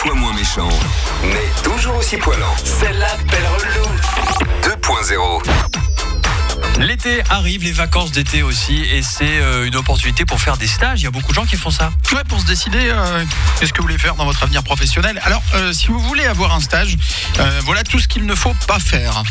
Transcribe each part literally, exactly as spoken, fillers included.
fois moins méchant, mais toujours aussi poilant. Celle-là pèle relou. deux point zéro. L'été arrive, les vacances d'été aussi, et c'est euh, une opportunité pour faire des stages. Il y a beaucoup de gens qui font ça. Ouais, pour se décider, euh, qu'est-ce que vous voulez faire dans votre avenir professionnel. Alors, euh, si vous voulez avoir un stage, euh, voilà tout ce qu'il ne faut pas faire.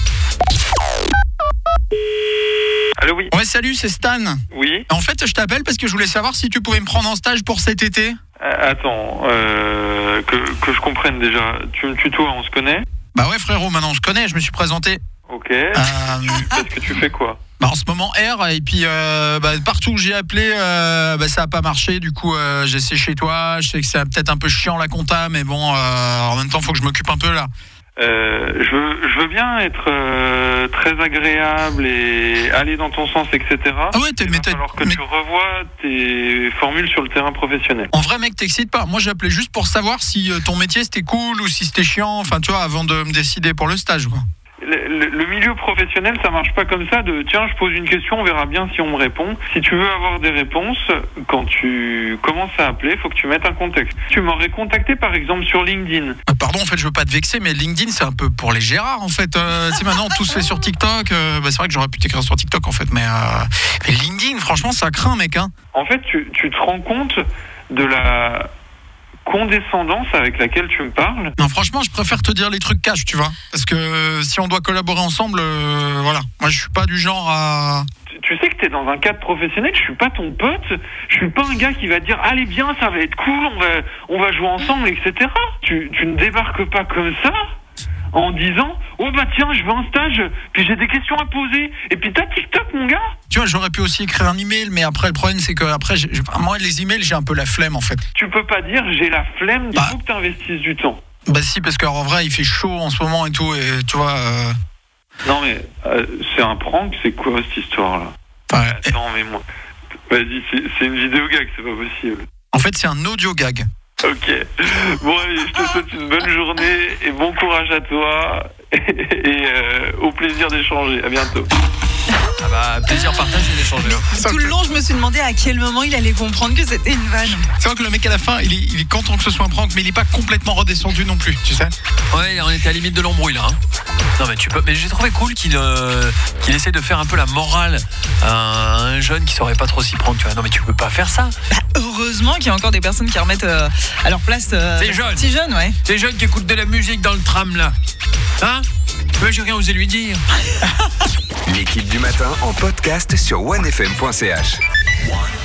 Allô, oui. Ouais, salut, c'est Stan. Oui. En fait, je t'appelle parce que je voulais savoir si tu pouvais me prendre en stage pour cet été. Euh, attends, euh, que, que je comprenne déjà. Tu me tutoies, on se connaît ? Bah ouais, frérot, maintenant on se connaît, je me suis présenté. Ok. Euh, Parce que tu fais quoi ? Bah en ce moment R, et puis euh, bah, partout où j'ai appelé, euh, bah, ça a pas marché. Du coup, euh, j'ai essayé chez toi. Je sais que c'est peut-être un peu chiant la compta, mais bon, euh, en même temps, faut que je m'occupe un peu là. Euh, je, veux, je veux bien être euh, très agréable et aller dans ton sens, et cetera. Ah ouais, t'es, Il mais va t'es, falloir que mais... tu revoies tes formules sur le terrain professionnel. En vrai, mec, t'excites pas. Moi, j'appelais juste pour savoir si euh, ton métier c'était cool ou si c'était chiant. Enfin, tu vois, avant de me décider pour le stage, quoi. Le, le, le milieu professionnel, ça marche pas comme ça de tiens, je pose une question, on verra bien si on me répond. Si tu veux avoir des réponses, quand tu commences à appeler, faut que tu mettes un contexte. Tu m'aurais contacté par exemple sur LinkedIn. Euh, pardon, en fait, je veux pas te vexer, mais LinkedIn, c'est un peu pour les Gérards, en fait. Euh, si maintenant tout se fait sur TikTok, euh, bah, c'est vrai que j'aurais pu t'écrire sur TikTok, en fait, mais, euh, mais LinkedIn, franchement, ça craint, mec. Hein. En fait, tu, tu te rends compte de la condescendance avec laquelle tu me parles. Non, franchement, je préfère te dire les trucs cash, tu vois. Parce que euh, si on doit collaborer ensemble, euh, voilà. Moi, je suis pas du genre à... Tu, tu sais que t'es dans un cadre professionnel, je suis pas ton pote, je suis pas un gars qui va te dire allez bien, ça va être cool, on va, on va jouer ensemble, et cetera. Tu, tu ne débarques pas comme ça en disant oh bah tiens, je veux un stage, puis j'ai des questions à poser, et puis t'as TikTok, mon gars. Tu vois, j'aurais pu aussi écrire un email, mais après, le problème, c'est que après, j'ai, moi, les emails, j'ai un peu la flemme, en fait. Tu peux pas dire j'ai la flemme, il bah, faut que tu investisses du temps. Bah si, parce qu'en vrai, il fait chaud en ce moment et tout, et tu vois... Euh... Non mais, euh, c'est un prank, c'est quoi cette histoire-là ? Ouais. Attends, mais moi... Vas-y, c'est, c'est une vidéo gag, c'est pas possible. En fait, c'est un audio gag. Ok. Bon, allez, je te souhaite une bonne journée, et bon courage à toi, et, et euh, au plaisir d'échanger. À bientôt. Ah bah, plaisir partagé d'échanger. Hein. Tout le long, je me suis demandé à quel moment il allait comprendre que c'était une vanne. C'est vrai que le mec à la fin, il est, il est content que ce soit un prank, mais il est pas complètement redescendu non plus, tu sais. Ouais, on était à la limite de l'embrouille là. Hein. Non mais tu peux. Mais j'ai trouvé cool qu'il euh, qu'il essaie de faire un peu la morale à un jeune qui saurait pas trop s'y prendre. Tu vois. Non mais tu peux pas faire ça. Bah, heureusement qu'il y a encore des personnes qui remettent euh, à leur place. Euh, C'est jeune. Petits jeunes, ouais. Ces jeunes qui écoutent de la musique dans le tram là. Hein? Mais j'ai rien osé lui dire. L'équipe du matin en podcast sur one f m point c h.